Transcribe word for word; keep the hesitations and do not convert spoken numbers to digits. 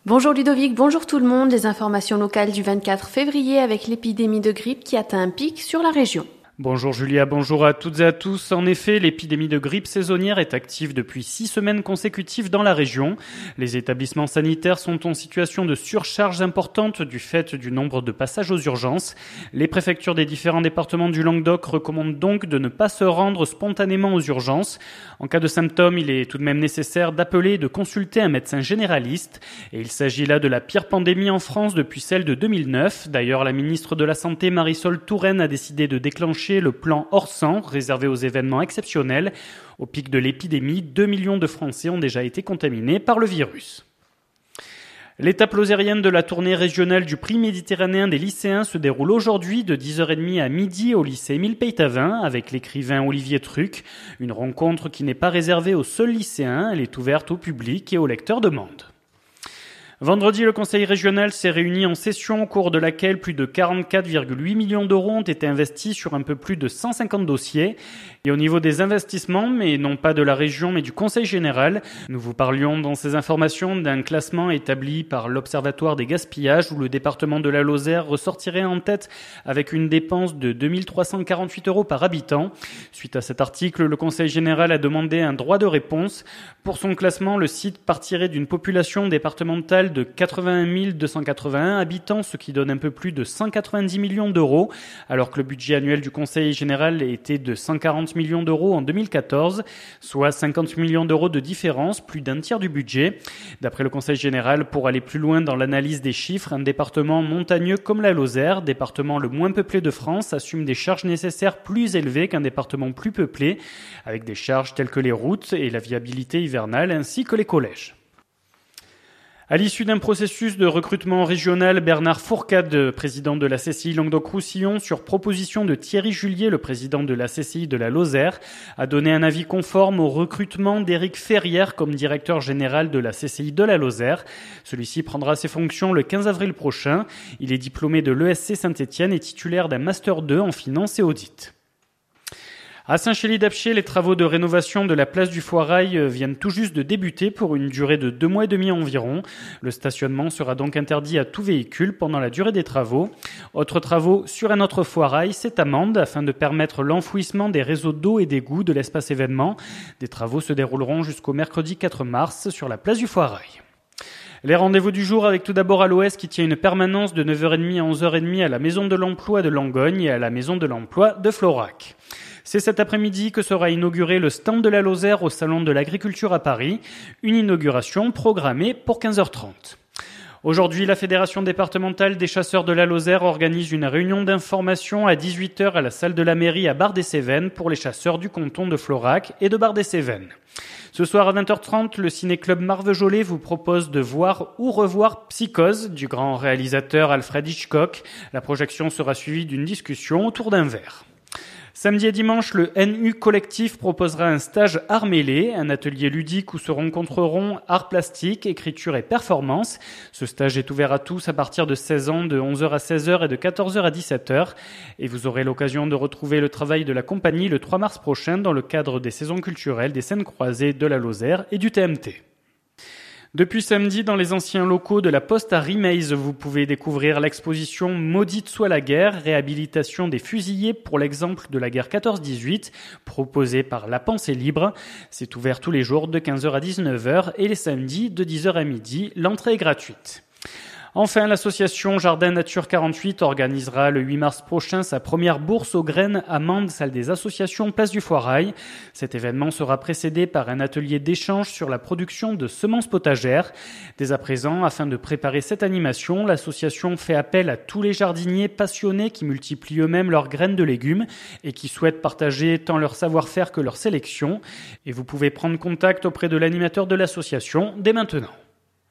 Bonjour Ludovic, bonjour tout le monde. Les informations locales du vingt-quatre février avec l'épidémie de grippe qui atteint un pic sur la région. Bonjour Julia, bonjour à toutes et à tous. En effet, l'épidémie de grippe saisonnière est active depuis six semaines consécutives dans la région. Les établissements sanitaires sont en situation de surcharge importante du fait du nombre de passages aux urgences. Les préfectures des différents départements du Languedoc recommandent donc de ne pas se rendre spontanément aux urgences. En cas de symptômes, il est tout de même nécessaire d'appeler et de consulter un médecin généraliste. Et il s'agit là de la pire pandémie en France depuis celle de deux mille neuf. D'ailleurs, la ministre de la Santé, Marisol Touraine, a décidé de déclencher le plan Orsan, réservé aux événements exceptionnels. Au pic de l'épidémie, deux millions de Français ont déjà été contaminés par le virus. L'étape lozérienne de la tournée régionale du prix méditerranéen des lycéens se déroule aujourd'hui de dix heures trente à midi au lycée Émile Peytavin avec l'écrivain Olivier Truc. Une rencontre qui n'est pas réservée aux seuls lycéens, elle est ouverte au public et aux lecteurs de Monde. Vendredi, le Conseil régional s'est réuni en session au cours de laquelle plus de quarante-quatre virgule huit millions d'euros ont été investis sur un peu plus de cent cinquante dossiers. Et au niveau des investissements, mais non pas de la région mais du Conseil général, nous vous parlions dans ces informations d'un classement établi par l'Observatoire des gaspillages où le département de la Lozère ressortirait en tête avec une dépense de deux mille trois cent quarante-huit euros par habitant. Suite à cet article, le Conseil général a demandé un droit de réponse. Pour son classement, le site partirait d'une population départementale de quatre-vingt-un mille deux cent quatre-vingt-un habitants, ce qui donne un peu plus de cent quatre-vingt-dix millions d'euros, alors que le budget annuel du Conseil général était de cent quarante millions d'euros en deux mille quatorze, soit cinquante millions d'euros de différence, plus d'un tiers du budget. D'après le Conseil général, pour aller plus loin dans l'analyse des chiffres, un département montagneux comme la Lozère, département le moins peuplé de France, assume des charges nécessaires plus élevées qu'un département plus peuplé, avec des charges telles que les routes et la viabilité hivernale, ainsi que les collèges. À l'issue d'un processus de recrutement régional, Bernard Fourcade, président de la C C I Languedoc-Roussillon, sur proposition de Thierry Julier, le président de la C C I de la Lozère, a donné un avis conforme au recrutement d'Éric Ferrière comme directeur général de la C C I de la Lozère. Celui-ci prendra ses fonctions le quinze avril prochain. Il est diplômé de l'E S C Saint-Étienne et titulaire d'un Master deux en finance et audit. À Saint-Chély-d'Apcher, les travaux de rénovation de la place du Foirail viennent tout juste de débuter pour une durée de deux mois et demi environ. Le stationnement sera donc interdit à tout véhicule pendant la durée des travaux. Autres travaux sur un autre Foirail, c'est à Mende, afin de permettre l'enfouissement des réseaux d'eau et d'égouts de l'espace événement. Des travaux se dérouleront jusqu'au mercredi quatre mars sur la place du Foirail. Les rendez-vous du jour avec tout d'abord à l'O S qui tient une permanence de neuf heures trente à onze heures trente à la Maison de l'Emploi de Langogne et à la Maison de l'Emploi de Florac. C'est cet après-midi que sera inauguré le stand de la Lozère au Salon de l'Agriculture à Paris, une inauguration programmée pour quinze heures trente. Aujourd'hui, la Fédération départementale des chasseurs de la Lozère organise une réunion d'information à dix-huit heures à la salle de la mairie à Bar-des-Cévennes pour les chasseurs du canton de Florac et de Bar-des-Cévennes. Ce soir à vingt heures trente, le ciné-club Marvejolet vous propose de voir ou revoir Psychose du grand réalisateur Alfred Hitchcock. La projection sera suivie d'une discussion autour d'un verre. Samedi et dimanche, le N U Collectif proposera un stage art mêlé, un atelier ludique où se rencontreront art plastique, écriture et performance. Ce stage est ouvert à tous à partir de seize ans, de onze heures à seize heures et de quatorze heures à dix-sept heures. Et vous aurez l'occasion de retrouver le travail de la compagnie le trois mars prochain dans le cadre des saisons culturelles des scènes croisées de la Lozère et du T M T. Depuis samedi, dans les anciens locaux de la Poste à Rimeise, vous pouvez découvrir l'exposition Maudite soit la guerre, réhabilitation des fusillés pour l'exemple de la guerre quatorze dix-huit, proposée par La Pensée Libre. C'est ouvert tous les jours de quinze heures à dix-neuf heures et les samedis de dix heures à midi. L'entrée est gratuite. Enfin, l'association Jardin Nature quarante-huit organisera le huit mars prochain sa première bourse aux graines à Mende, salle des associations Place du Foirail. Cet événement sera précédé par un atelier d'échange sur la production de semences potagères. Dès à présent, afin de préparer cette animation, l'association fait appel à tous les jardiniers passionnés qui multiplient eux-mêmes leurs graines de légumes et qui souhaitent partager tant leur savoir-faire que leur sélection. Et vous pouvez prendre contact auprès de l'animateur de l'association dès maintenant.